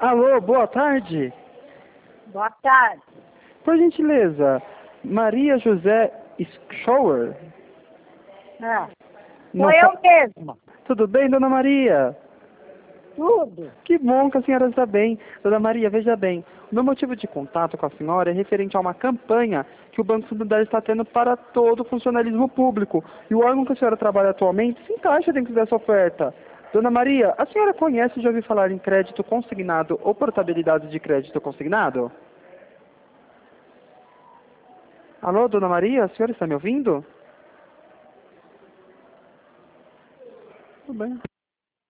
Alô, boa tarde. Boa tarde. Por gentileza, Maria José Schauer? Sou eu mesma. Tudo bem, dona Maria? Tudo. Que bom que a senhora está bem. Dona Maria, veja bem, o meu motivo de contato com a senhora é referente a uma campanha que o Banco Santander está tendo para todo o funcionalismo público. E o órgão que a senhora trabalha atualmente se encaixa dentro dessa oferta. Dona Maria, a senhora conhece e já ouviu falar em crédito consignado ou portabilidade de crédito consignado? Alô, Dona Maria, a senhora está me ouvindo? Tudo bem.